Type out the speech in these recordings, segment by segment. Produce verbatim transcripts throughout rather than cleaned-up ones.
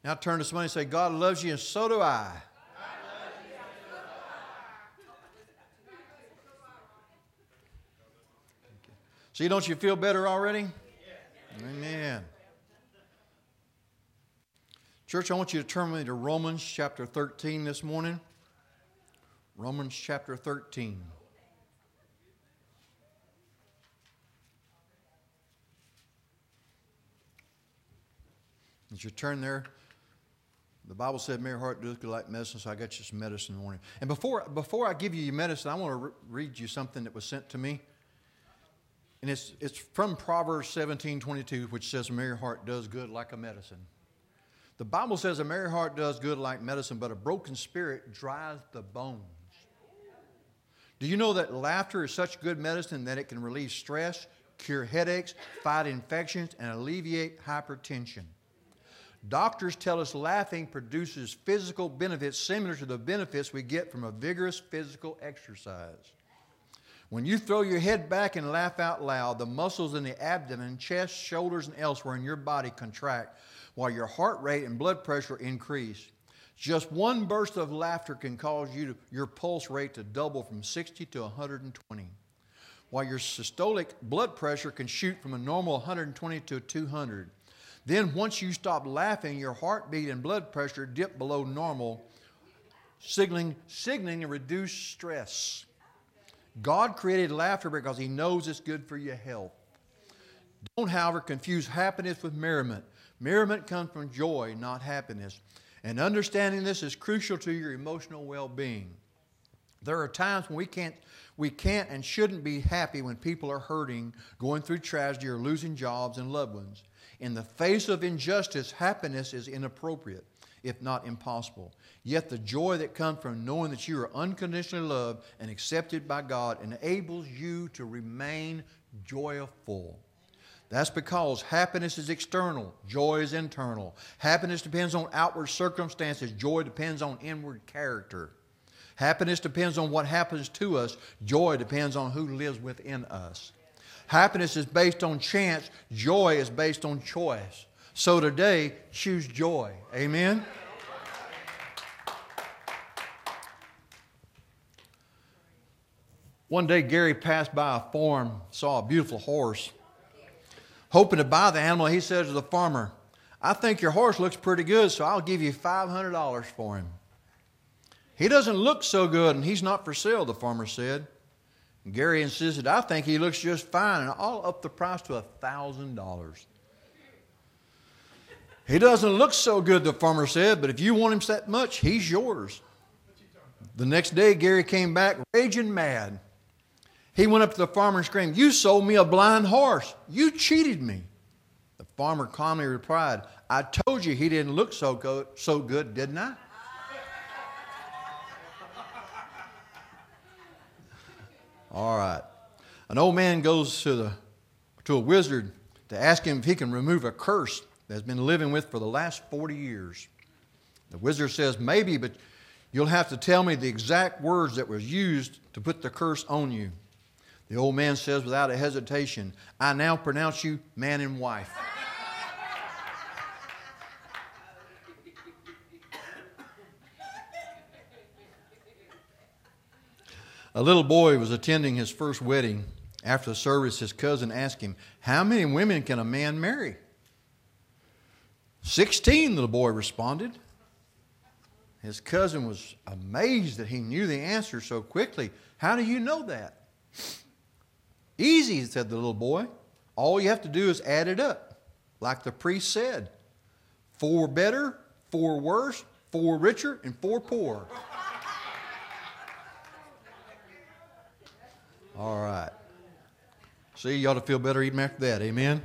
Now turn to somebody and say, God loves you and so do I. See, don't you feel better already? Amen. Church, I want you to turn with me to Romans chapter thirteen this morning. Romans chapter thirteen. As you turn there, the Bible said, Mary heart doeth good like medicine, so I got you some medicine in the morning. And before, before I give you your medicine, I want to re- read you something that was sent to me. And it's, it's from Proverbs seventeen twenty-two, which says, a merry heart does good like a medicine. The Bible says a merry heart does good like medicine, but a broken spirit dries the bones. Do you know that laughter is such good medicine that it can relieve stress, cure headaches, fight infections, and alleviate hypertension? Doctors tell us laughing produces physical benefits similar to the benefits we get from a vigorous physical exercise. When you throw your head back and laugh out loud, the muscles in the abdomen, chest, shoulders, and elsewhere in your body contract while your heart rate and blood pressure increase. Just one burst of laughter can cause you to, your pulse rate to double from sixty to one hundred twenty, while your systolic blood pressure can shoot from a normal one hundred twenty to two hundred. Then once you stop laughing, your heartbeat and blood pressure dip below normal, signaling, signaling a reduced stress. God created laughter because He knows it's good for your health. Don't, however, confuse happiness with merriment. Merriment comes from joy, not happiness. And understanding this is crucial to your emotional well-being. There are times when we can't, we can't and shouldn't be happy when people are hurting, going through tragedy, or losing jobs and loved ones. In the face of injustice, happiness is inappropriate, if not impossible. Yet the joy that comes from knowing that you are unconditionally loved and accepted by God enables you to remain joyful. That's because happiness is external, joy is internal. Happiness depends on outward circumstances, joy depends on inward character. Happiness depends on what happens to us, joy depends on who lives within us. Happiness is based on chance, joy is based on choice. So today, choose joy. Amen? One day, Gary passed by a farm, saw a beautiful horse. Hoping to buy the animal, he said to the farmer, I think your horse looks pretty good, so I'll give you five hundred dollars for him. He doesn't look so good, and he's not for sale, the farmer said. And Gary insisted, I think he looks just fine, and I'll up the price to one thousand dollars. He doesn't look so good, the farmer said, but if you want him that much, he's yours. The next day, Gary came back raging mad. He went up to the farmer and screamed, you sold me a blind horse. You cheated me. The farmer calmly replied, I told you he didn't look so good, so good, didn't I? All right. An old man goes to, the, to a wizard to ask him if he can remove a curse that's been living with for the last forty years. The wizard says, maybe, but you'll have to tell me the exact words that was used to put the curse on you. The old man says without a hesitation, I now pronounce you man and wife. A little boy was attending his first wedding. After the service, his cousin asked him, how many women can a man marry? Sixteen, the boy responded. His cousin was amazed that he knew the answer so quickly. How do you know that? Easy, said the little boy. All you have to do is add it up. Like the priest said, four better, four worse, four richer, and four poor. All right. See, you ought to feel better even after that. Amen?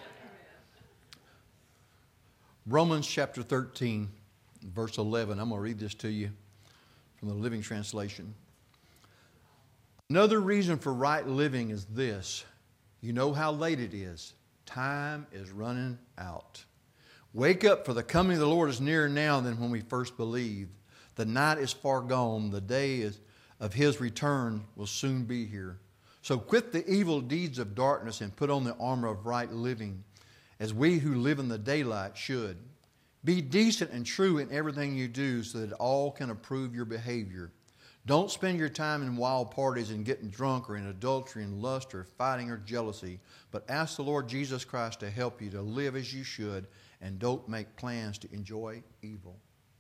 Romans chapter thirteen, verse eleven. I'm going to read this to you from the Living Translation. Another reason for right living is this. You know how late it is. Time is running out. Wake up, for the coming of the Lord is nearer now than when we first believed. The night is far gone. The day is, of His return will soon be here. So quit the evil deeds of darkness and put on the armor of right living, as we who live in the daylight should. Be decent and true in everything you do so that all can approve your behavior. Don't spend your time in wild parties and getting drunk or in adultery and lust or fighting or jealousy, but ask the Lord Jesus Christ to help you to live as you should and don't make plans to enjoy evil.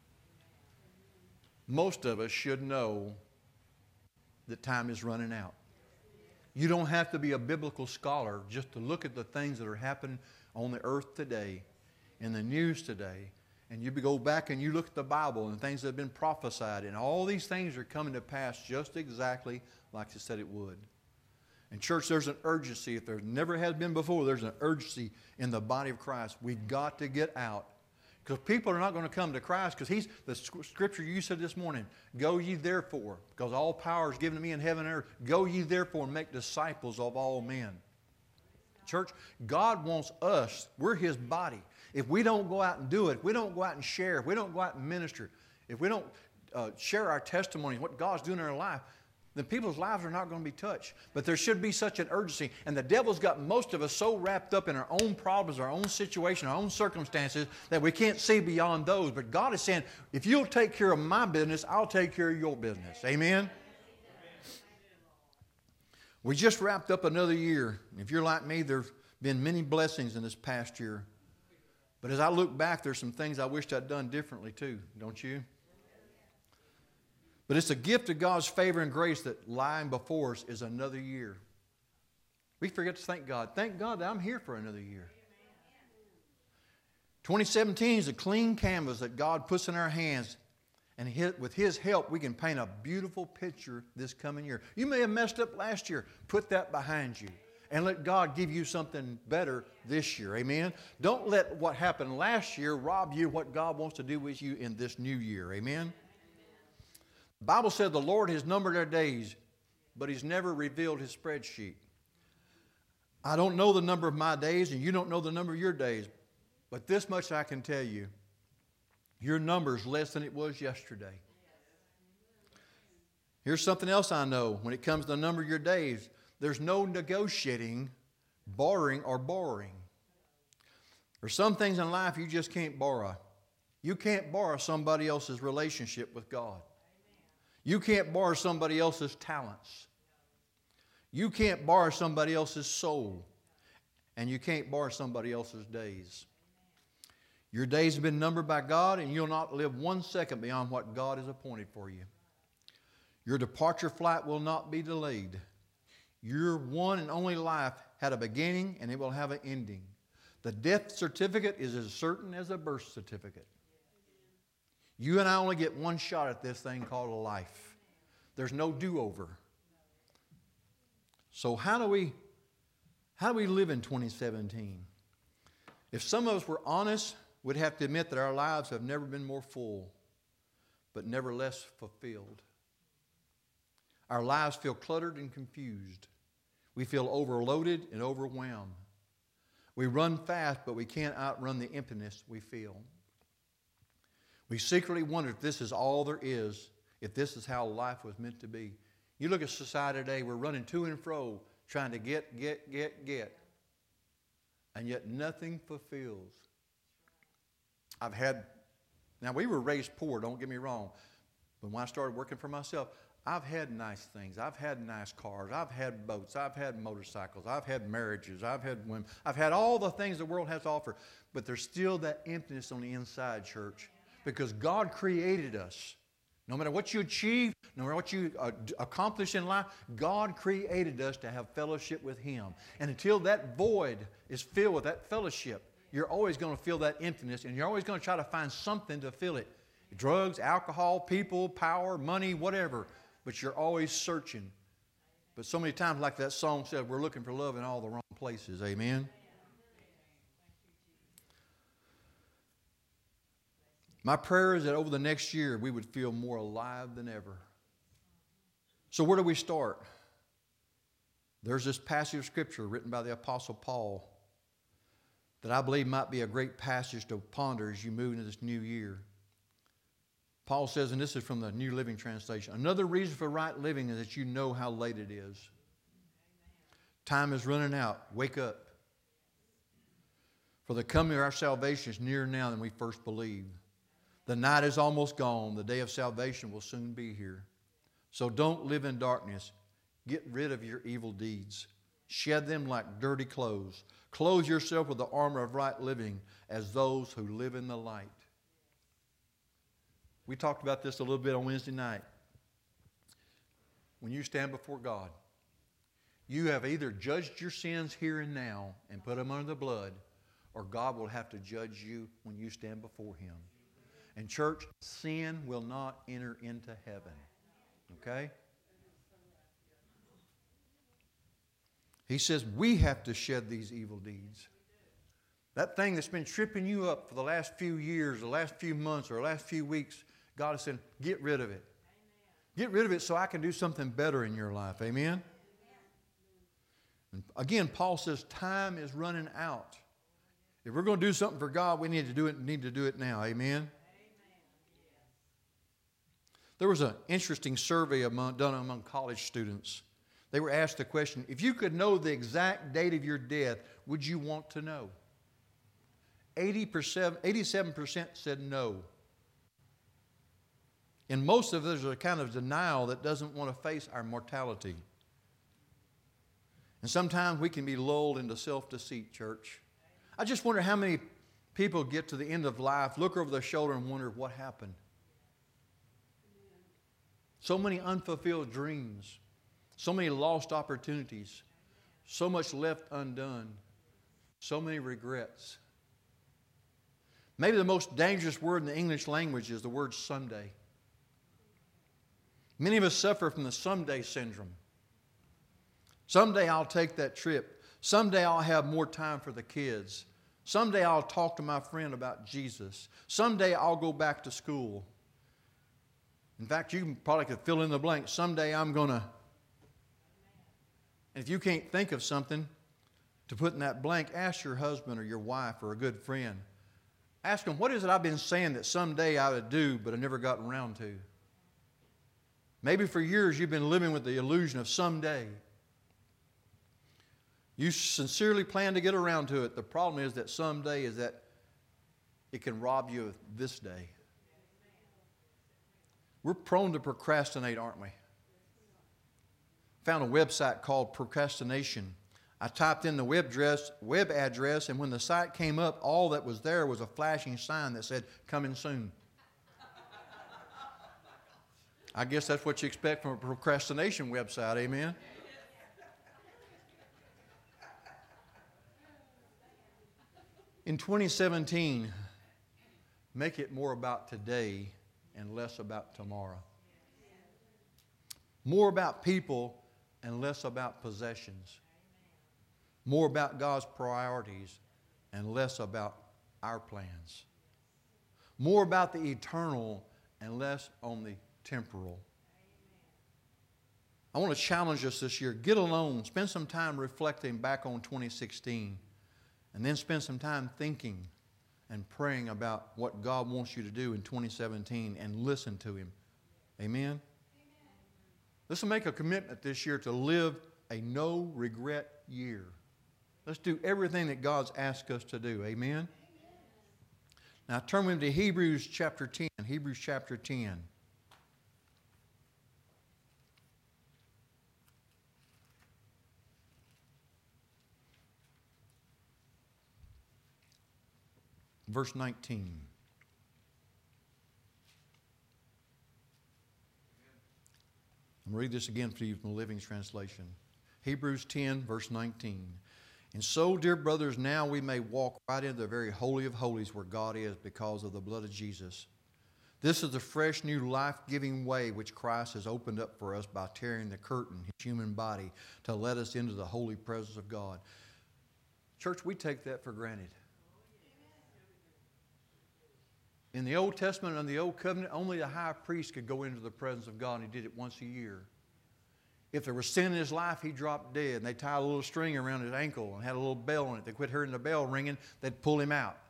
Most of us should know that time is running out. You don't have to be a biblical scholar just to look at the things that are happening on the earth today, in the news today, and you go back and you look at the Bible and things that have been prophesied, and all these things are coming to pass just exactly like it said it would. In church, there's an urgency. If there never has been before, there's an urgency in the body of Christ. We've got to get out. Because people are not going to come to Christ because he's the scripture you said this morning, go ye therefore, because all power is given to me in heaven and earth. Go ye therefore and make disciples of all men. Church, God wants us, we're His body. If we don't go out and do it, if we don't go out and share, if we don't go out and minister, if we don't uh, share our testimony, what God's doing in our life, then people's lives are not going to be touched. But there should be such an urgency. And the devil's got most of us so wrapped up in our own problems, our own situation, our own circumstances, that we can't see beyond those. But God is saying, if you'll take care of my business, I'll take care of your business. Amen? We just wrapped up another year. If you're like me, there have been many blessings in this past year. But as I look back, there's some things I wished I'd done differently too, don't you? But it's a gift of God's favor and grace that lying before us is another year. We forget to thank God. Thank God that I'm here for another year. twenty seventeen is a clean canvas that God puts in our hands. And with His help, we can paint a beautiful picture this coming year. You may have messed up last year. Put that behind you. And let God give you something better this year. Amen? Don't let what happened last year rob you what God wants to do with you in this new year. Amen? The Bible said the Lord has numbered our days, but He's never revealed His spreadsheet. I don't know the number of my days, and you don't know the number of your days. But this much I can tell you. Your number is less than it was yesterday. Here's something else I know. When it comes to the number of your days, there's no negotiating, borrowing, or borrowing. There's some things in life you just can't borrow. You can't borrow somebody else's relationship with God. You can't borrow somebody else's talents. You can't borrow somebody else's soul. And you can't borrow somebody else's days. Your days have been numbered by God, and you'll not live one second beyond what God has appointed for you. Your departure flight will not be delayed. Your one and only life had a beginning, and it will have an ending. The death certificate is as certain as a birth certificate. You and I only get one shot at this thing called a life. There's no do-over. So how do we, how do we live in twenty seventeen? If some of us were honest, we'd have to admit that our lives have never been more full, but never less fulfilled. Our lives feel cluttered and confused. We feel overloaded and overwhelmed. We run fast, but we can't outrun the emptiness we feel. We secretly wonder if this is all there is, if this is how life was meant to be. You look at society today, we're running to and fro, trying to get, get, get, get. And yet nothing fulfills. I've had, now we were raised poor, don't get me wrong. But when I started working for myself, I've had nice things. I've had nice cars. I've had boats. I've had motorcycles. I've had marriages. I've had women. I've had all the things the world has to offer. But there's still that emptiness on the inside, church. Because God created us. No matter what you achieve, no matter what you uh, accomplish in life, God created us to have fellowship with Him. And until that void is filled with that fellowship, you're always going to feel that emptiness, and you're always going to try to find something to fill it. Drugs, alcohol, people, power, money, whatever. But you're always searching. But so many times, like that song said, we're looking for love in all the wrong places. Amen? My prayer is that over the next year, we would feel more alive than ever. So where do we start? There's this passage of Scripture written by the Apostle Paul that I believe might be a great passage to ponder as you move into this new year. Paul says, and this is from the New Living Translation, another reason for right living is that you know how late it is. Time is running out. Wake up. For the coming of our salvation is nearer now than we first believed. The night is almost gone. The day of salvation will soon be here. So don't live in darkness. Get rid of your evil deeds. Shed them like dirty clothes. Clothe yourself with the armor of right living as those who live in the light. We talked about this a little bit on Wednesday night. When you stand before God, you have either judged your sins here and now and put them under the blood, or God will have to judge you when you stand before Him. And church, sin will not enter into heaven. Okay? He says we have to shed these evil deeds. That thing that's been tripping you up for the last few years, the last few months, or the last few weeks, God is saying, get rid of it. Get rid of it so I can do something better in your life. Amen? And again, Paul says time is running out. If we're going to do something for God, we need to do it, need to do it now. Amen? There was an interesting survey among, done among college students. They were asked the question, if you could know the exact date of your death, would you want to know? eighty percent, eighty-seven percent said no. And most of us are a kind of denial that doesn't want to face our mortality. And sometimes we can be lulled into self-deceit, church. I just wonder how many people get to the end of life, look over their shoulder and wonder what happened. So many unfulfilled dreams. So many lost opportunities. So much left undone. So many regrets. Maybe the most dangerous word in the English language is the word someday. Many of us suffer from the someday syndrome. Someday I'll take that trip. Someday I'll have more time for the kids. Someday I'll talk to my friend about Jesus. Someday I'll go back to school. In fact, you probably could fill in the blank. Someday I'm going to... And if you can't think of something to put in that blank, ask your husband or your wife or a good friend. Ask them, what is it I've been saying that someday I would do, but I never gotten around to? Maybe for years you've been living with the illusion of someday. You sincerely plan to get around to it. The problem is that someday is that it can rob you of this day. We're prone to procrastinate, aren't we? Found a website called Procrastination. I typed in the web address, web address, and when the site came up, all that was there was a flashing sign that said, coming soon. I guess that's what you expect from a procrastination website, amen? In twenty seventeen, make it more about today and less about tomorrow. More about people and less about possessions. More about God's priorities and less about our plans. More about the eternal and less on the temporal. I want to challenge us this year. Get alone. Spend some time reflecting back on twenty sixteen. And then spend some time thinking and praying about what God wants you to do in twenty seventeen and listen to Him. Amen? Amen. Let's make a commitment this year to live a no-regret year. Let's do everything that God's asked us to do. Amen? Amen. Now turn with me to Hebrews chapter ten. Hebrews chapter ten. Verse nineteen. I'm going to read this again for you from the Living Translation. Hebrews ten, verse nineteen. And so, dear brothers, now we may walk right into the very holy of holies where God is because of the blood of Jesus. This is the fresh, new, life-giving way which Christ has opened up for us by tearing the curtain, His human body, to let us into the holy presence of God. Church, we take that for granted. In the Old Testament and the Old Covenant, only the high priest could go into the presence of God, and he did it once a year. If there was sin in his life, he dropped dead, and they tied a little string around his ankle and had a little bell on it. They quit hearing the bell ringing, they'd pull him out.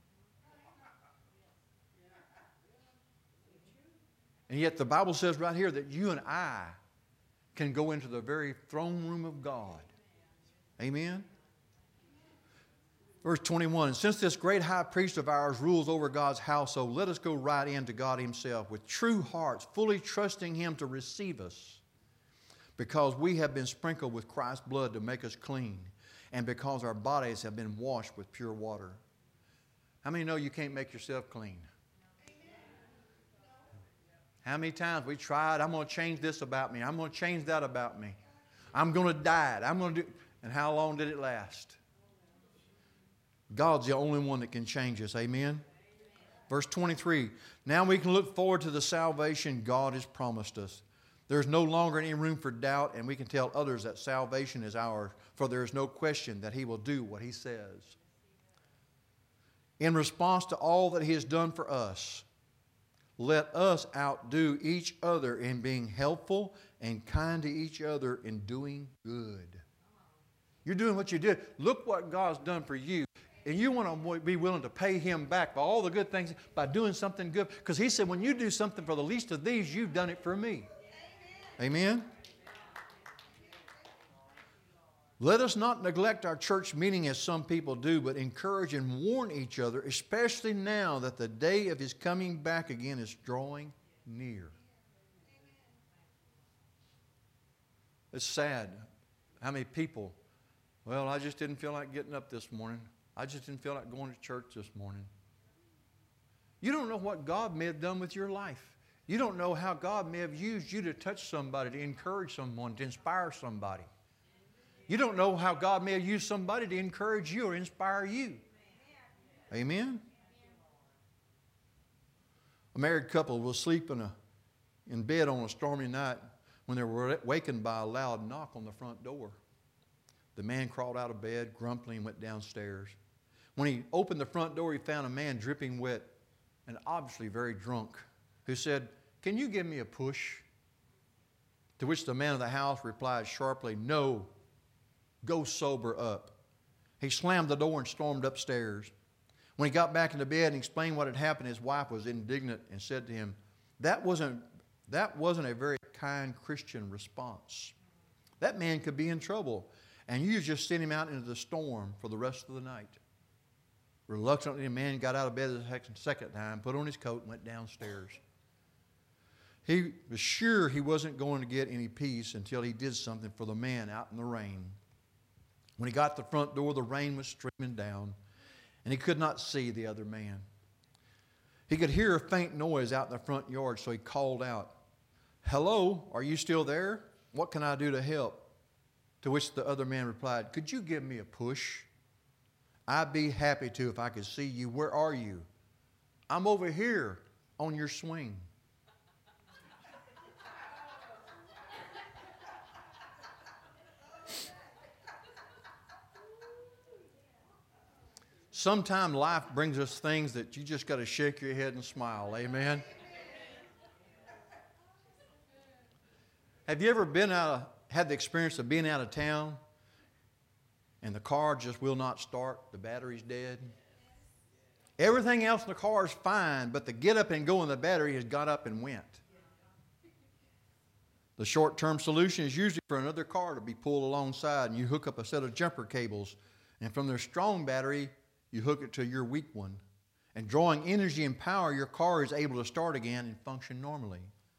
And yet the Bible says right here that you and I can go into the very throne room of God. Amen? Verse twenty-one, since this great high priest of ours rules over God's household, let us go right in to God himself with true hearts, fully trusting him to receive us, because we have been sprinkled with Christ's blood to make us clean, and because our bodies have been washed with pure water. How many know you can't make yourself clean? How many times we tried, I'm going to change this about me. I'm going to change that about me. I'm going to diet. I'm going to do, and how long did it last? God's the only one that can change us. Amen? Verse twenty-three, now we can look forward to the salvation God has promised us. There's no longer any room for doubt, and we can tell others that salvation is ours, for there is no question that he will do what he says. In response to all that he has done for us, let us outdo each other in being helpful and kind to each other in doing good. You're doing what you did. Look what God's done for you. And you want to be willing to pay him back for all the good things by doing something good. Because he said, when you do something for the least of these, you've done it for me. Amen? Let us not neglect our church meeting as some people do, but encourage and warn each other, especially now that the day of his coming back again is drawing near. It's sad how many people, well, I just didn't feel like getting up this morning. I just didn't feel like going to church this morning. You don't know what God may have done with your life. You don't know how God may have used you to touch somebody, to encourage someone, to inspire somebody. You don't know how God may have used somebody to encourage you or inspire you. Amen? A married couple will sleep in, a, in bed on a stormy night when they were wakened by a loud knock on the front door. The man crawled out of bed, grumbling, and went downstairs. When he opened the front door, he found a man dripping wet and obviously very drunk, who said, "Can you give me a push?" To which the man of the house replied sharply, "No. Go sober up." He slammed the door and stormed upstairs. When he got back into bed and explained what had happened, his wife was indignant and said to him, that wasn't, that wasn't a very kind Christian response. That man could be in trouble, and you just sent him out into the storm for the rest of the night. Reluctantly, the man got out of bed the second time, put on his coat, and went downstairs. He was sure he wasn't going to get any peace until he did something for the man out in the rain. When he got to the front door, the rain was streaming down, and he could not see the other man. He could hear a faint noise out in the front yard, so he called out, "Hello, are you still there? What can I do to help?" To which the other man replied, "Could you give me a push? I'd be happy to if I could see you. Where are you?" "I'm over here on your swing." Sometimes life brings us things that you just got to shake your head and smile. Amen? Have you ever been out of, had the experience of being out of town and the car just will not start? The battery's dead. Everything else in the car is fine, but the get up and go in the battery has got up and went. The short-term solution is usually for another car to be pulled alongside, and you hook up a set of jumper cables, and from their strong battery, you hook it to your weak one. And drawing energy and power, your car is able to start again and function normally.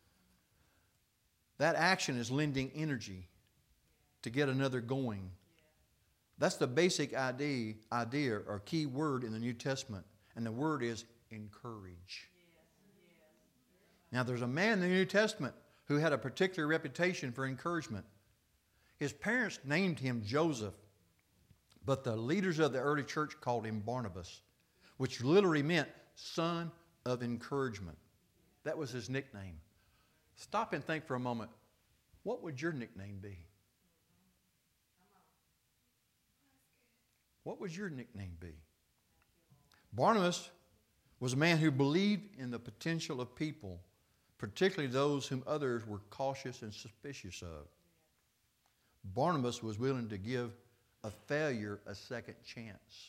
That action is lending energy to get another going. That's the basic idea, idea or key word in the New Testament. And the word is encourage. Now, there's a man in the New Testament who had a particular reputation for encouragement. His parents named him Joseph, but the leaders of the early church called him Barnabas, which literally meant son of encouragement. That was his nickname. Stop and think for a moment. What would your nickname be? What would your nickname be? Barnabas was a man who believed in the potential of people, particularly those whom others were cautious and suspicious of. Barnabas was willing to give a failure a second chance.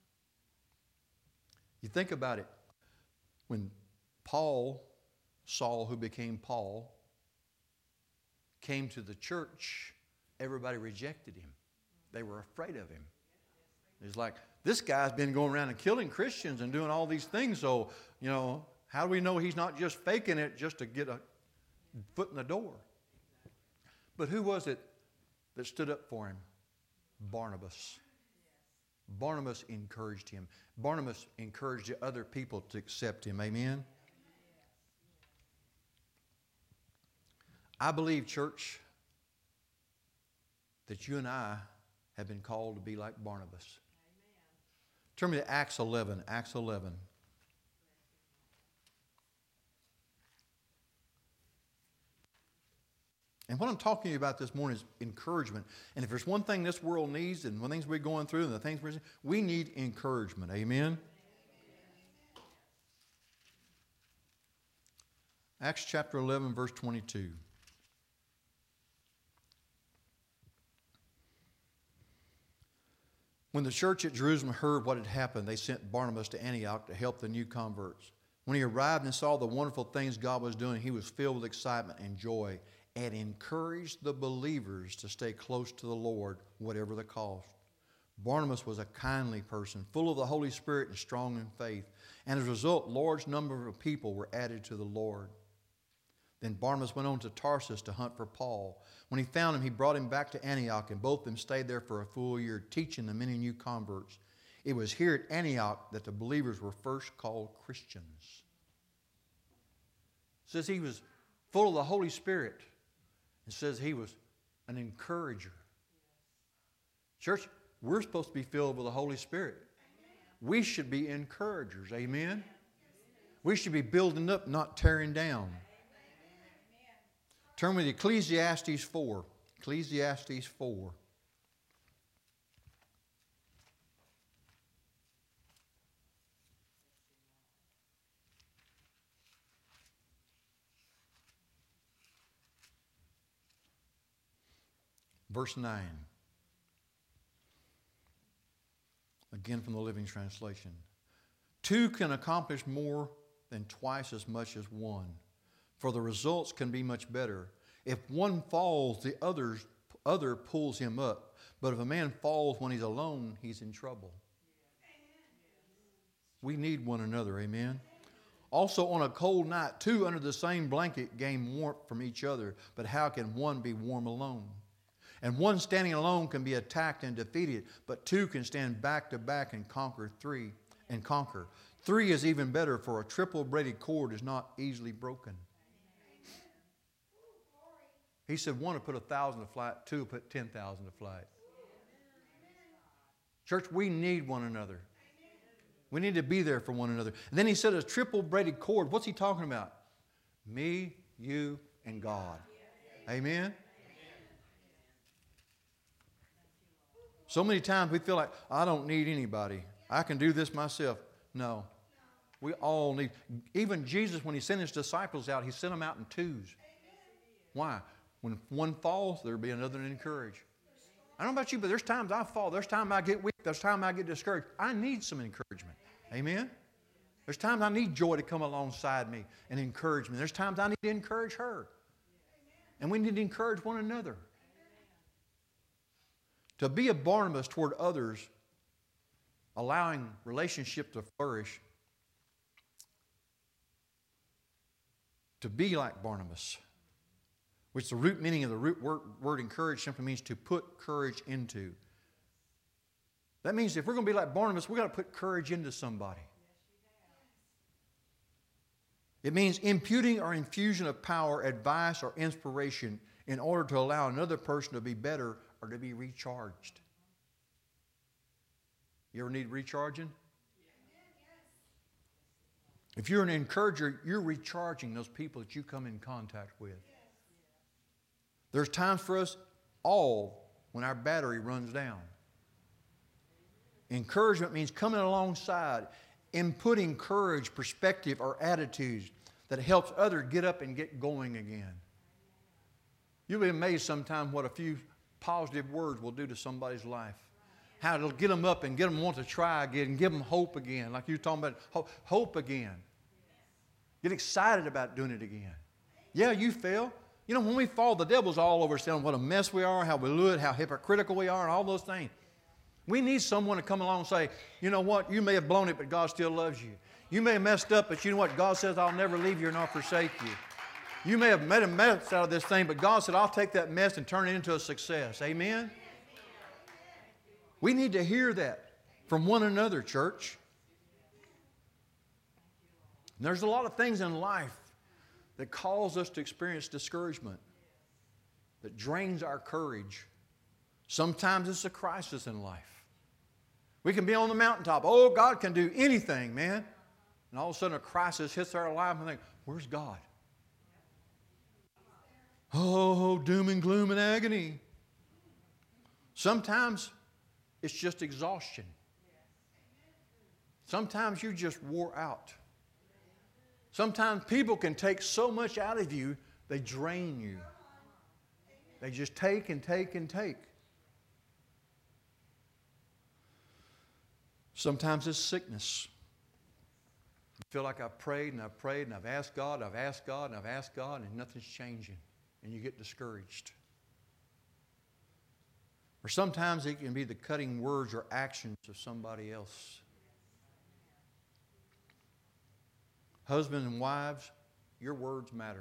You think about it. When Paul, Saul, who became Paul, came to the church, everybody rejected him. They were afraid of him. It's like, this guy's been going around and killing Christians and doing all these things. So, you know, how do we know he's not just faking it just to get a foot in the door? But who was it that stood up for him? Barnabas. Barnabas encouraged him. Barnabas encouraged the other people to accept him. Amen? I believe, church, that you and I have been called to be like Barnabas. Amen. Turn me to Acts eleven. Acts eleven. And what I'm talking about this morning is encouragement. And if there's one thing this world needs, and one thing we're going through, and the things we're we need encouragement. Amen? Amen. Acts chapter eleven, verse twenty-two. When the church at Jerusalem heard what had happened, they sent Barnabas to Antioch to help the new converts. When he arrived and saw the wonderful things God was doing, he was filled with excitement and joy and encouraged the believers to stay close to the Lord, whatever the cost. Barnabas was a kindly person, full of the Holy Spirit and strong in faith. And as a result, large number of people were added to the Lord. Then Barnabas went on to Tarsus to hunt for Paul. When he found him, he brought him back to Antioch, and both of them stayed there for a full year, teaching the many new converts. It was here at Antioch that the believers were first called Christians. It says he was full of the Holy Spirit. It says he was an encourager. Church, we're supposed to be filled with the Holy Spirit. We should be encouragers. Amen? We should be building up, not tearing down. Turn with Ecclesiastes four. Ecclesiastes four. Verse nine. Again from the Living Translation. Two can accomplish more than twice as much as one, for the results can be much better. If one falls, the others, other pulls him up. But if a man falls when he's alone, he's in trouble. We need one another, amen? Also, on a cold night, two under the same blanket gain warmth from each other. But how can one be warm alone? And one standing alone can be attacked and defeated, but two can stand back to back and conquer three and conquer. Three is even better, for a triple braided cord is not easily broken. He said one will put a thousand to flight, two will put ten thousand to flight. Church, we need one another. We need to be there for one another. And then he said a triple braided cord. What's he talking about? Me, you, and God. Amen? So many times we feel like, I don't need anybody. I can do this myself. No. We all need. Even Jesus, when he sent his disciples out, he sent them out in twos. Why? When one falls, there'll be another to encourage. I don't know about you, but there's times I fall. There's times I get weak. There's times I get discouraged. I need some encouragement. Amen? There's times I need Joy to come alongside me and encourage me. There's times I need to encourage her. And we need to encourage one another. To be a Barnabas toward others, allowing relationship to flourish, to be like Barnabas, which the root meaning of the root word, word encourage simply means to put courage into. That means if we're going to be like Barnabas, we've got to put courage into somebody. It means imputing or infusion of power, advice, or inspiration in order to allow another person to be better or to be recharged. You ever need recharging? If you're an encourager, you're recharging those people that you come in contact with. There's times for us all when our battery runs down. Encouragement means coming alongside, inputting courage, perspective, or attitudes that helps others get up and get going again. You'll be amazed sometimes what a few positive words will do to somebody's life. How it'll get them up and get them want to try again and give them hope again. Like you're talking about hope, hope again. Get excited about doing it again. Yeah, you fail. You know, when we fall, the devil's all over us telling what a mess we are, how we look, how hypocritical we are, and all those things. We need someone to come along and say, you know what, you may have blown it, but God still loves you. You may have messed up, but you know what, God says, I'll never leave you nor forsake you. You may have made a mess out of this thing, but God said, I'll take that mess and turn it into a success. Amen? We need to hear that from one another, church. And there's a lot of things in life that cause us to experience discouragement, that drains our courage. Sometimes it's a crisis in life. We can be on the mountaintop. Oh, God can do anything, man. And all of a sudden a crisis hits our life and we think, where's God? Oh, doom and gloom and agony. Sometimes it's just exhaustion. Sometimes you just wore out. Sometimes people can take so much out of you, they drain you. They just take and take and take. Sometimes it's sickness. You feel like I've prayed and I've prayed and I've asked God, I've asked God and I've asked God and nothing's changing. And you get discouraged. Or sometimes it can be the cutting words or actions of somebody else. Husbands and wives, your words matter.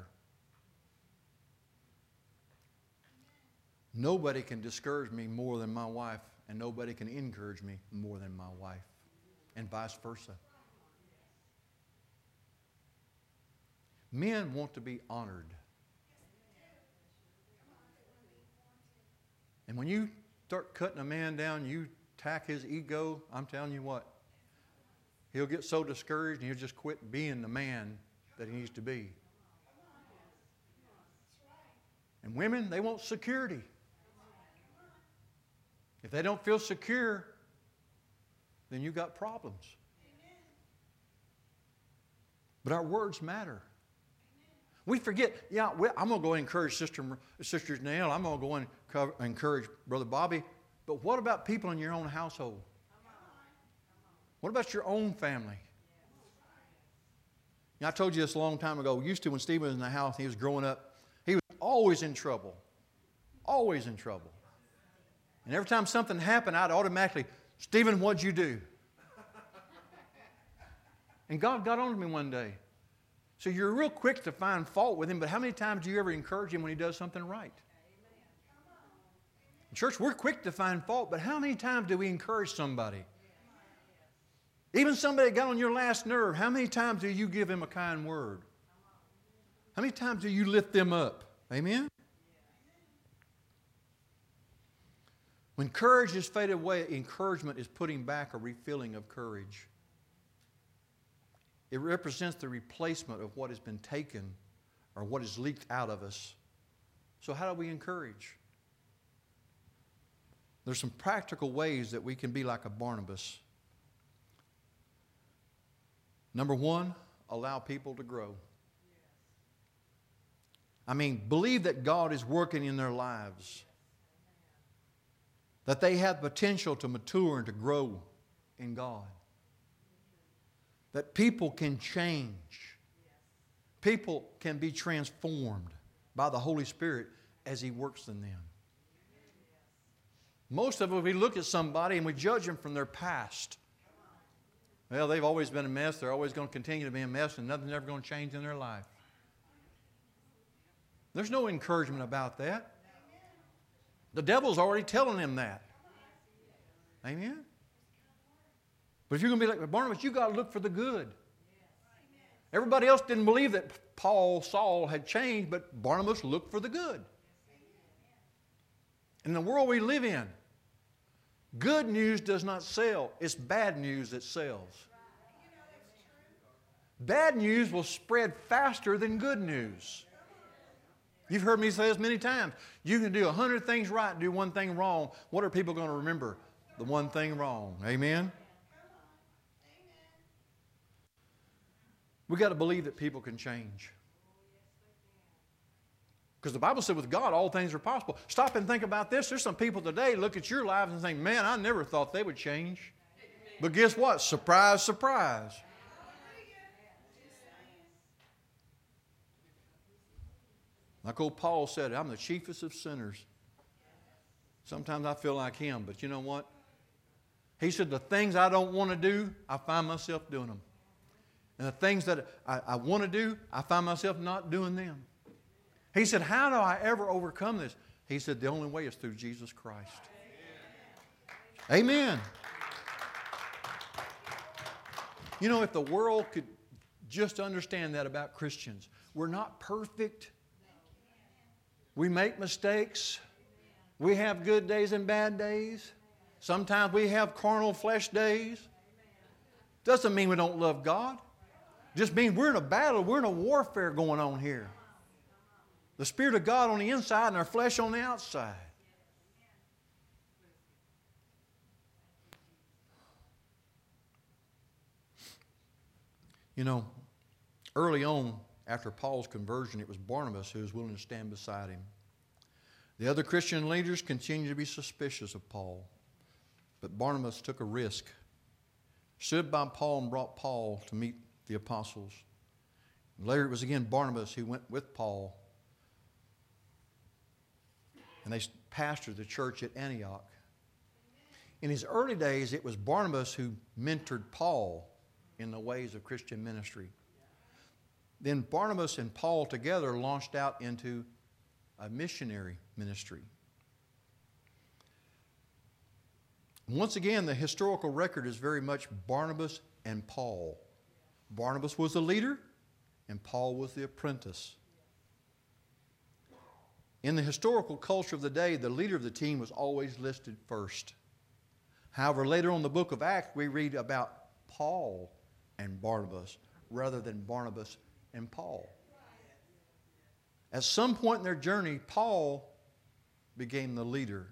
Nobody can discourage me more than my wife, and nobody can encourage me more than my wife, and vice versa. Men want to be honored. And when you start cutting a man down, you attack his ego, I'm telling you what, he'll get so discouraged and he'll just quit being the man that he needs to be. And women, they want security. If they don't feel secure, then you've got problems. But our words matter. We forget, yeah, I'm going to go encourage Sister, Sister Janelle. I'm going to go and cover, encourage Brother Bobby. But what about people in your own household? What about your own family? You know, I told you this a long time ago. Used to when Stephen was in the house and he was growing up, he was always in trouble. Always in trouble. And every time something happened, I'd automatically, Stephen, what'd you do? And God got on to me one day. So you're real quick to find fault with him, but how many times do you ever encourage him when he does something right? Church, we're quick to find fault, but how many times do we encourage somebody? Even somebody that got on your last nerve, how many times do you give him a kind word? How many times do you lift them up? Amen? When courage is faded away, encouragement is putting back a refilling of courage. It represents the replacement of what has been taken or what is leaked out of us. So how do we encourage? There's some practical ways that we can be like a Barnabas. Number one, allow people to grow. I mean, believe that God is working in their lives. That they have potential to mature and to grow in God. That people can change. People can be transformed by the Holy Spirit as He works in them. Most of us, we look at somebody and we judge them from their past. Well, they've always been a mess. They're always going to continue to be a mess, and nothing's ever going to change in their life. There's no encouragement about that. The devil's already telling them that. Amen? But if you're going to be like Barnabas, you've got to look for the good. Everybody else didn't believe that Paul, Saul had changed, but Barnabas looked for the good. In the world we live in, good news does not sell. It's bad news that sells. Bad news will spread faster than good news. You've heard me say this many times. You can do a hundred things right and do one thing wrong. What are people going to remember? The one thing wrong. Amen? We've got to believe that people can change. Because the Bible said with God, all things are possible. Stop and think about this. There's some people today look at your lives and think, man, I never thought they would change. But guess what? Surprise, surprise. Like old Paul said, I'm the chiefest of sinners. Sometimes I feel like him, but you know what? He said, the things I don't want to do, I find myself doing them. And the things that I, I want to do, I find myself not doing them. He said, how do I ever overcome this? He said, the only way is through Jesus Christ. Amen. Amen. You know, if the world could just understand that about Christians, we're not perfect. We make mistakes. We have good days and bad days. Sometimes we have carnal flesh days. Doesn't mean we don't love God. Just means we're in a battle. We're in a warfare going on here. The Spirit of God on the inside and our flesh on the outside. You know, early on, after Paul's conversion, it was Barnabas who was willing to stand beside him. The other Christian leaders continued to be suspicious of Paul. But Barnabas took a risk, stood by Paul and brought Paul to meet the apostles. And later it was again Barnabas who went with Paul. And they pastored the church at Antioch. In his early days, it was Barnabas who mentored Paul in the ways of Christian ministry. Then Barnabas and Paul together launched out into a missionary ministry. Once again, the historical record is very much Barnabas and Paul. Barnabas was the leader, and Paul was the apprentice. In the historical culture of the day, the leader of the team was always listed first. However, later on in the book of Acts, we read about Paul and Barnabas rather than Barnabas and Paul. At some point in their journey, Paul became the leader.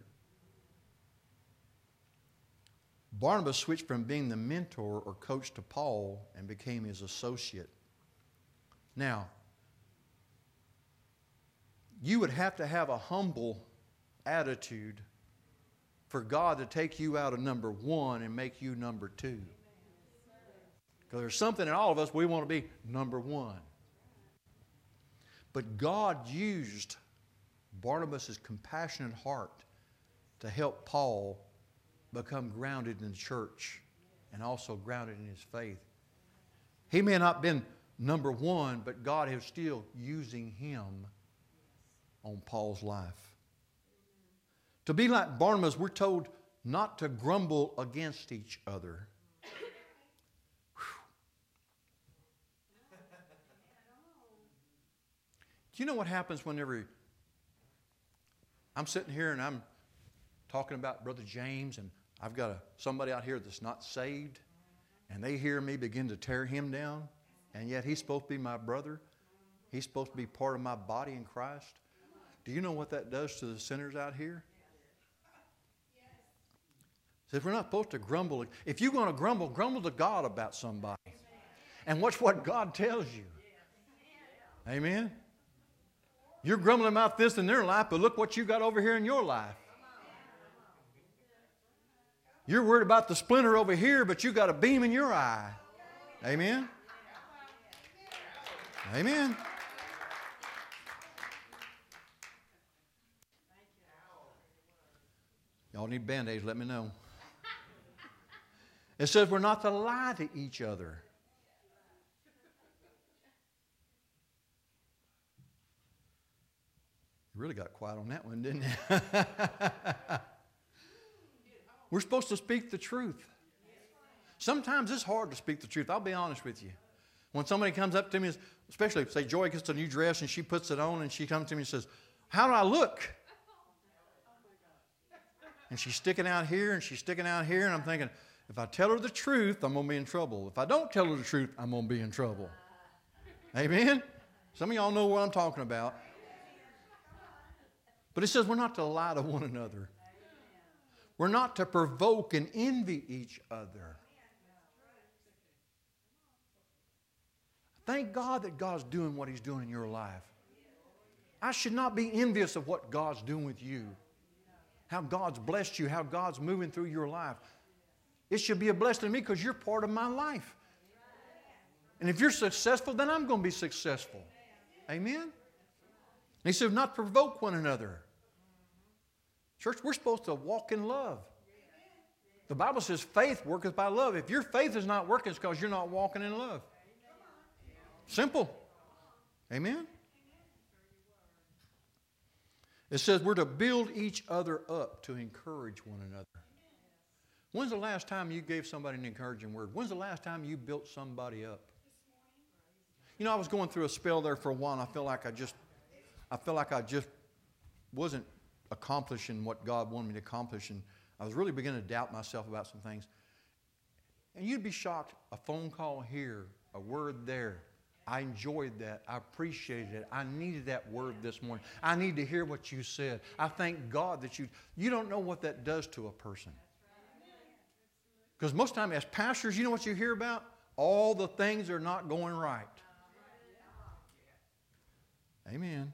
Barnabas switched from being the mentor or coach to Paul and became his associate. Now, you would have to have a humble attitude for God to take you out of number one and make you number two. Because there's something in all of us, we want to be number one. But God used Barnabas' compassionate heart to help Paul become grounded in the church and also grounded in his faith. He may not have been number one, but God is still using him on Paul's life. To be like Barnabas, we're told not to grumble against each other. Do you know what happens whenever I'm sitting here and I'm talking about Brother James, and I've got a, somebody out here that's not saved, and they hear me begin to tear him down, and yet he's supposed to be my brother. He's supposed to be part of my body in Christ. Do you know what that does to the sinners out here? So if we're not supposed to grumble, if you're going to grumble, grumble to God about somebody. And watch what God tells you. Amen? You're grumbling about this in their life, but look what you got over here in your life. You're worried about the splinter over here, but you got a beam in your eye. Amen? Amen. Y'all need Band-Aids, let me know. It says we're not to lie to each other. You really got quiet on that one, didn't you? We're supposed to speak the truth. Sometimes it's hard to speak the truth. I'll be honest with you. When somebody comes up to me, especially if, say, Joy gets a new dress and she puts it on and she comes to me and says, how do I look? And she's sticking out here and she's sticking out here, and I'm thinking, if I tell her the truth, I'm going to be in trouble. If I don't tell her the truth, I'm going to be in trouble. Amen? Some of y'all know what I'm talking about. But it says we're not to lie to one another. We're not to provoke and envy each other. Thank God that God's doing what He's doing in your life. I should not be envious of what God's doing with you. How God's blessed you, how God's moving through your life. It should be a blessing to me because you're part of my life. And if you're successful, then I'm going to be successful. Amen? And He said not provoke one another. Church, we're supposed to walk in love. The Bible says faith worketh by love. If your faith is not working, it's because you're not walking in love. Simple. Amen? It says we're to build each other up to encourage one another. When's the last time you gave somebody an encouraging word? When's the last time you built somebody up? You know, I was going through a spell there for a while, and I feel like I just, I feel like I just wasn't accomplishing what God wanted me to accomplish, and I was really beginning to doubt myself about some things. And you'd be shocked, a phone call here, a word there. I enjoyed that. I appreciated it. I needed that word this morning. I need to hear what you said. I thank God that you, you don't know what that does to a person. Because most of the time as pastors, you know what you hear about? All the things are not going right. Amen.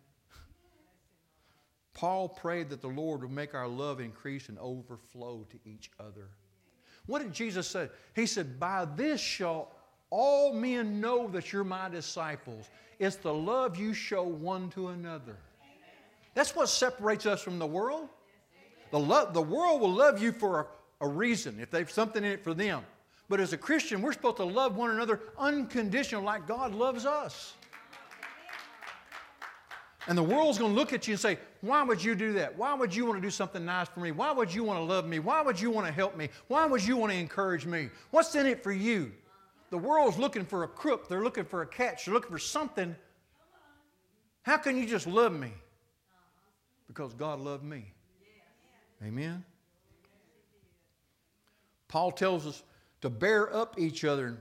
Paul prayed that the Lord would make our love increase and overflow to each other. What did Jesus say? He said, by this shall all men know that you're my disciples. It's the love you show one to another. That's what separates us from the world. The, love, the world will love you for a, a reason, if they've something in it for them. But as a Christian, we're supposed to love one another unconditional like God loves us. And the world's going to look at you and say, why would you do that? Why would you want to do something nice for me? Why would you want to love me? Why would you want to help me? Why would you want to encourage me? What's in it for you? The world's looking for a crook. They're looking for a catch. They're looking for something. How can you just love me? Because God loved me. Amen? Paul tells us to bear up each other.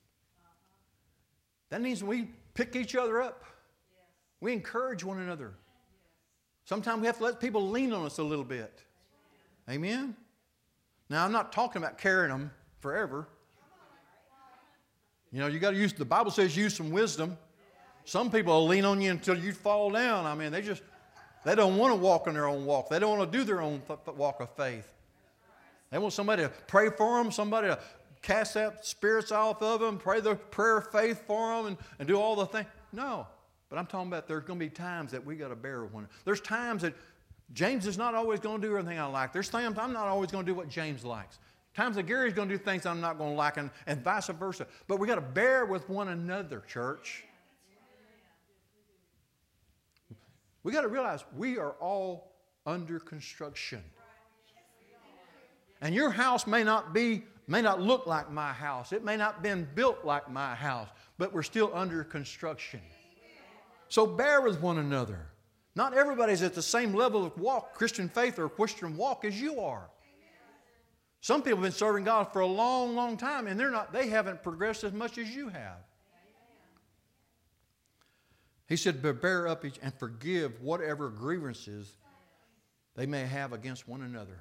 That means we pick each other up. We encourage one another. Sometimes we have to let people lean on us a little bit. Amen? Now, I'm not talking about carrying them forever. You know, you got to use, the Bible says use some wisdom. Some people will lean on you until you fall down. I mean, they just, they don't want to walk in their own walk. They don't want to do their own th- walk of faith. They want somebody to pray for them, somebody to cast out spirits off of them, pray the prayer of faith for them, and, and do all the things. No. But I'm talking about there's going to be times that we got to bear one. There's times that James is not always going to do everything I like. There's times I'm not always going to do what James likes. Times that Gary's going to do things I'm not going to like, and, and vice versa. But we got to bear with one another, church. We got to realize we are all under construction. And your house may not be, may not look like my house. It may not have been built like my house, but we're still under construction. So bear with one another. Not everybody's at the same level of walk, Christian faith or Christian walk as you are. Some people have been serving God for a long, long time, and they're not, they haven't progressed as much as you have. He said, bear up each and forgive whatever grievances they may have against one another.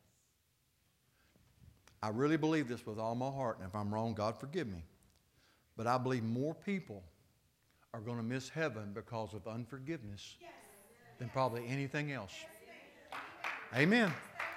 I really believe this with all my heart, and if I'm wrong, God forgive me. But I believe more people are going to miss heaven because of unforgiveness than probably anything else. Amen.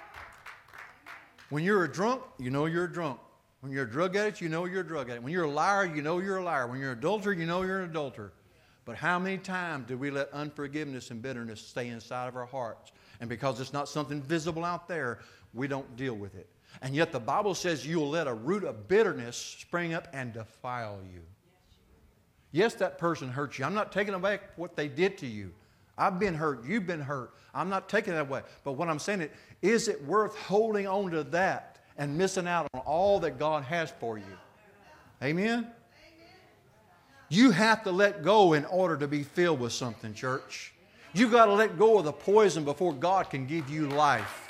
When you're a drunk, you know you're a drunk. When you're a drug addict, you know you're a drug addict. When you're a liar, you know you're a liar. When you're an adulterer, you know you're an adulterer. But how many times do we let unforgiveness and bitterness stay inside of our hearts? And because it's not something visible out there, we don't deal with it. And yet the Bible says you'll let a root of bitterness spring up and defile you. Yes, that person hurt you. I'm not taking away what they did to you. I've been hurt. You've been hurt. I'm not taking that away. But what I'm saying is, is it worth holding on to that and missing out on all that God has for you? Amen? You have to let go in order to be filled with something, church. You've got to let go of the poison before God can give you life.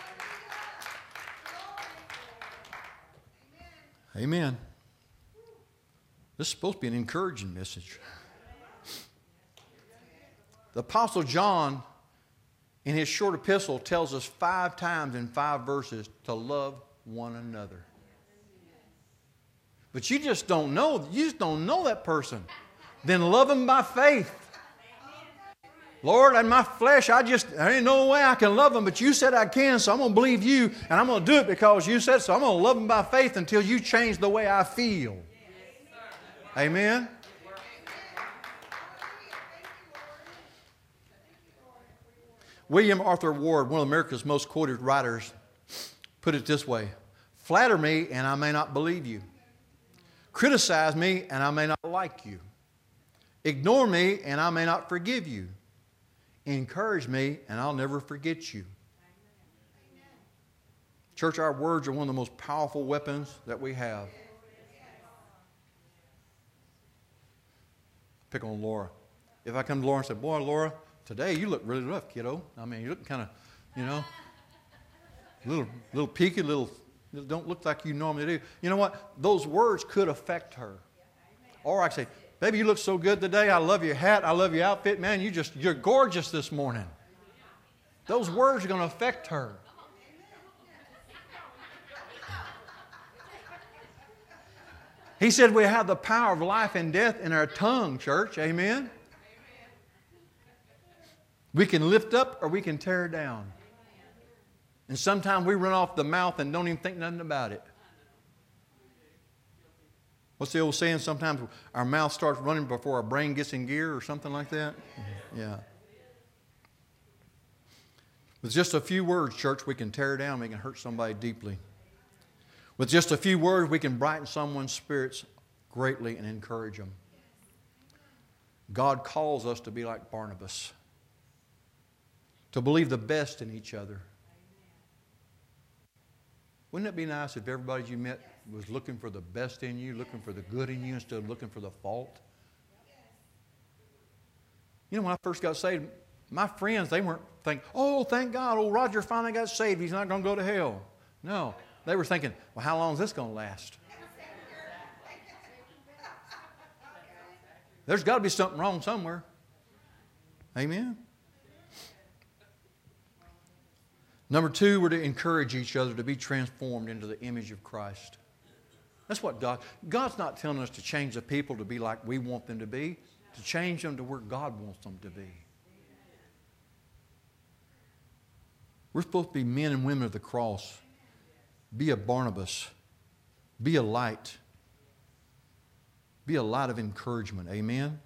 Amen. This is supposed to be an encouraging message. The Apostle John, in his short epistle, tells us five times in five verses to love one another. But you just don't know. You just don't know that person. Then love them by faith. Lord, in my flesh, I just, there ain't no way I can love them, but you said I can, so I'm going to believe you, and I'm going to do it because you said so. I'm going to love them by faith until you change the way I feel. Amen? William Arthur Ward, one of America's most quoted writers, put it this way: Flatter me and I may not believe you. Criticize me and I may not like you. Ignore me and I may not forgive you. Encourage me and I'll never forget you. Church, our words are one of the most powerful weapons that we have. Pick on Laura. If I come to Laura and say, boy, Laura, today you look really rough, kiddo. I mean, you look kind of, you know, little, little peaky, little, don't look like you normally do. You know what? Those words could affect her. Or I say, baby, you look so good today. I love your hat. I love your outfit. Man, you just, you're gorgeous this morning. Those words are going to affect her. He said we have the power of life and death in our tongue, church. Amen? We can lift up or we can tear down. And sometimes we run off the mouth and don't even think nothing about it. What's the old saying? Sometimes our mouth starts running before our brain gets in gear or something like that. Yeah. With just a few words, church, we can tear down. We can hurt somebody deeply. With just a few words, we can brighten someone's spirits greatly and encourage them. God calls us to be like Barnabas, to believe the best in each other. Wouldn't it be nice if everybody you met was looking for the best in you, looking for the good in you instead of looking for the fault? You know, when I first got saved, my friends, they weren't thinking, oh, thank God, old Roger finally got saved. He's not going to go to hell. No. They were thinking, well, how long is this going to last? There's got to be something wrong somewhere. Amen? Number two, we're to encourage each other to be transformed into the image of Christ. That's what God, God's not telling us to change the people to be like we want them to be, to change them to where God wants them to be. We're supposed to be men and women of the cross. Be a Barnabas. Be a light. Be a light of encouragement. Amen?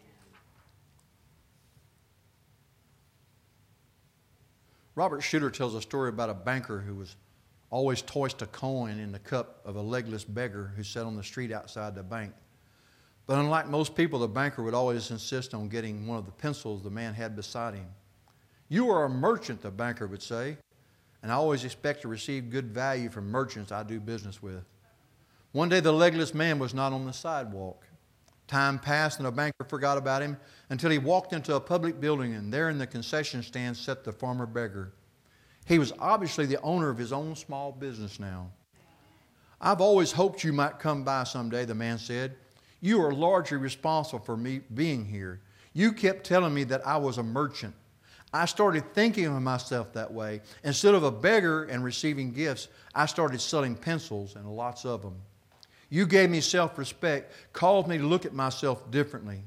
Robert Schuller tells a story about a banker who was always tossed a coin in the cup of a legless beggar who sat on the street outside the bank. But unlike most people, the banker would always insist on getting one of the pencils the man had beside him. You are a merchant, the banker would say, and I always expect to receive good value from merchants I do business with. One day the legless man was not on the sidewalk. Time passed and the banker forgot about him until he walked into a public building, and there in the concession stand sat the former beggar. He was obviously the owner of his own small business now. I've always hoped you might come by someday, the man said. You are largely responsible for me being here. You kept telling me that I was a merchant. I started thinking of myself that way. Instead of a beggar and receiving gifts, I started selling pencils and lots of them. You gave me self-respect, caused me to look at myself differently.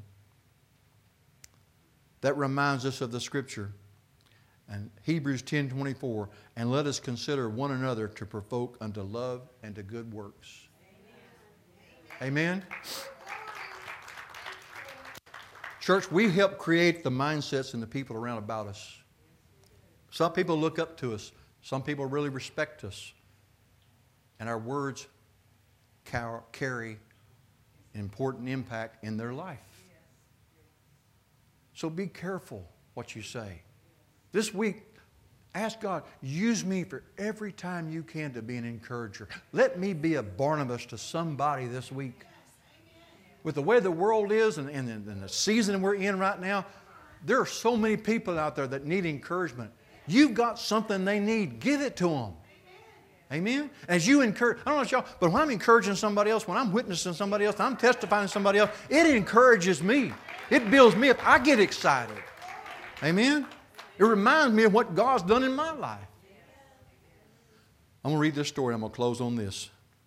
That reminds us of the Scripture. And Hebrews ten twenty-four, and let us consider one another to provoke unto love and to good works. Amen? Amen? Church, we help create the mindsets in the people around about us. Some people look up to us. Some people really respect us. And our words carry an important impact in their life. So be careful what you say. This week, ask God, use me for every time you can to be an encourager. Let me be a Barnabas to somebody this week. With the way the world is and, and, and the season we're in right now, there are so many people out there that need encouragement. You've got something they need. Give it to them. Amen? As you encourage, I don't know y'all, but when I'm encouraging somebody else, when I'm witnessing somebody else, I'm testifying to somebody else, it encourages me. It builds me up. I get excited. Amen? It reminds me of what God's done in my life. I'm going to read this story. I'm going to close on this.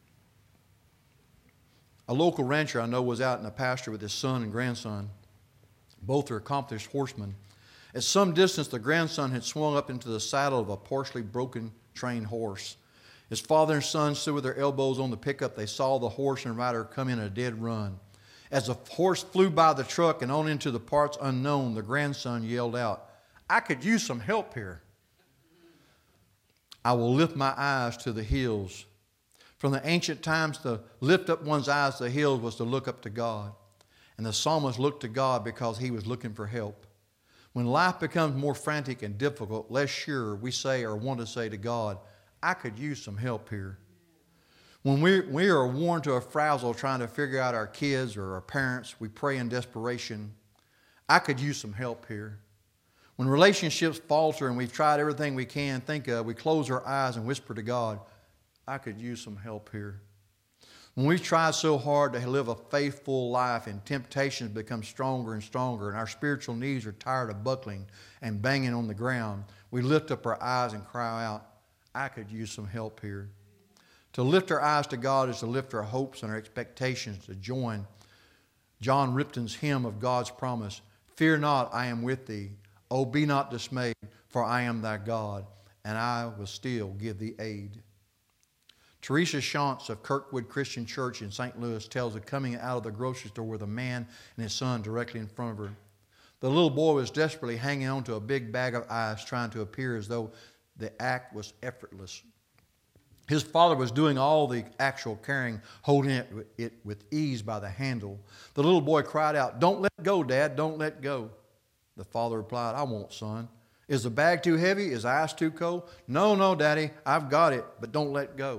A local rancher I know was out in a pasture with his son and grandson. Both are accomplished horsemen. At some distance, the grandson had swung up into the saddle of a partially broken trained horse. His father and son stood with their elbows on the pickup. They saw the horse and rider come in a dead run. As the horse flew by the truck and on into the parts unknown, the grandson yelled out, "I could use some help here. I will lift my eyes to the hills. From the ancient times, to lift up one's eyes to the hills was to look up to God. And the psalmist looked to God because he was looking for help. When life becomes more frantic and difficult, less sure, we say or want to say to God, I could use some help here. When we, we are worn to a frazzle trying to figure out our kids or our parents, we pray in desperation, I could use some help here. When relationships falter and we've tried everything we can think of, we close our eyes and whisper to God, I could use some help here. When we've tried so hard to live a faithful life and temptations become stronger and stronger and our spiritual knees are tired of buckling and banging on the ground, we lift up our eyes and cry out, I could use some help here. To lift our eyes to God is to lift our hopes and our expectations to join John Ripton's hymn of God's promise. Fear not, I am with thee. Oh, be not dismayed, for I am thy God, and I will still give thee aid. Teresa Shantz of Kirkwood Christian Church in Saint Louis tells of coming out of the grocery store with a man and his son directly in front of her. The little boy was desperately hanging on to a big bag of ice, trying to appear as though the act was effortless. His father was doing all the actual carrying, holding it, it with ease by the handle. The little boy cried out, "Don't let go, Dad, don't let go." The father replied, "I won't, son. Is the bag too heavy? Is the ice too cold?" "No, no, Daddy, I've got it, but don't let go."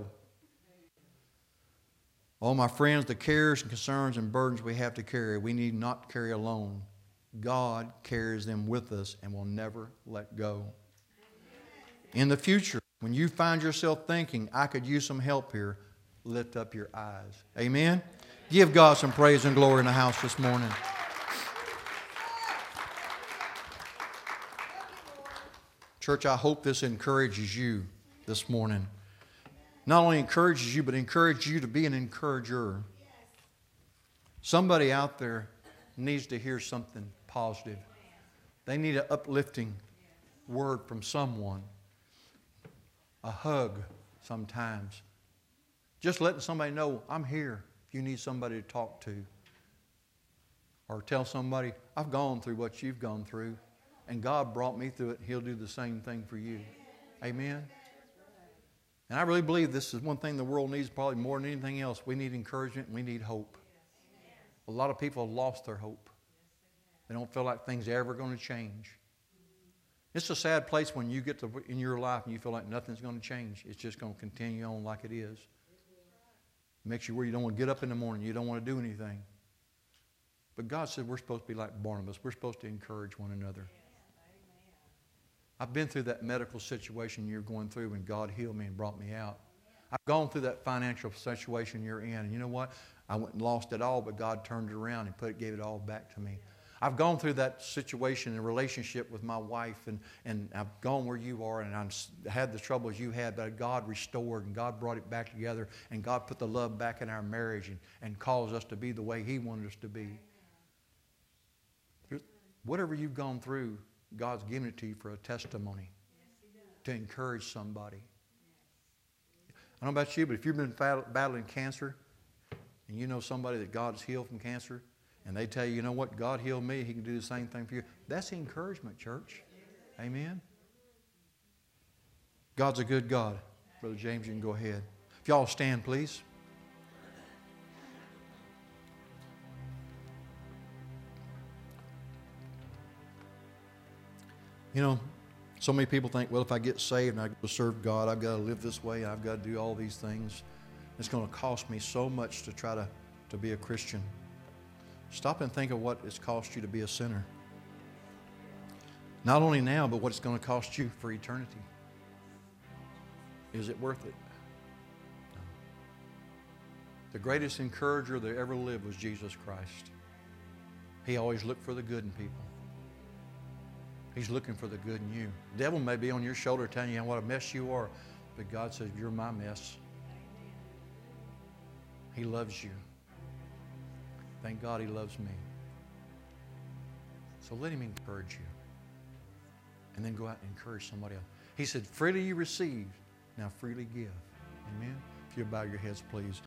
All my friends, the cares and concerns and burdens we have to carry, we need not carry alone. God carries them with us and will never let go. In the future, when you find yourself thinking, I could use some help here, lift up your eyes. Amen? Give God some praise and glory in the house this morning. Church, I hope this encourages you this morning. Not only encourages you, but encourages you to be an encourager. Somebody out there needs to hear something positive. They need an uplifting word from someone. A hug sometimes. Just letting somebody know, I'm here if you need somebody to talk to. Or tell somebody, I've gone through what you've gone through, and God brought me through it. He'll do the same thing for you. Amen? And I really believe this is one thing the world needs probably more than anything else. We need encouragement and we need hope. A lot of people have lost their hope. They don't feel like things are ever going to change. It's a sad place when you get to in your life and you feel like nothing's going to change. It's just going to continue on like it is. It makes you where you don't want to get up in the morning. You don't want to do anything. But God said we're supposed to be like Barnabas. We're supposed to encourage one another. I've been through that medical situation you're going through when God healed me and brought me out. I've gone through that financial situation you're in. And you know what? I went and lost it all, but God turned it around and put it, gave it all back to me. I've gone through that situation in a relationship with my wife, and, and I've gone where you are, and I've had the troubles you had, but God restored, and God brought it back together, and God put the love back in our marriage and, and caused us to be the way He wanted us to be. Whatever you've gone through, God's given it to you for a testimony, to encourage somebody. I don't know about you, but if you've been battling cancer, and you know somebody that God's healed from cancer, and they tell you, you know what, God healed me, He can do the same thing for you. That's encouragement, church. Amen? God's a good God. Brother James, you can go ahead. If y'all stand, please. You know, so many people think, well, if I get saved and I go serve God, I've got to live this way, I've got to do all these things. It's going to cost me so much to try to, to be a Christian. Stop and think of what it's cost you to be a sinner. Not only now, but what it's going to cost you for eternity. Is it worth it? No. The greatest encourager that ever lived was Jesus Christ. He always looked for the good in people. He's looking for the good in you. The devil may be on your shoulder telling you what a mess you are, but God says, you're my mess. He loves you. Thank God He loves me. So let Him encourage you. And then go out and encourage somebody else. He said, freely you receive, now freely give. Amen? If you bow your heads, please.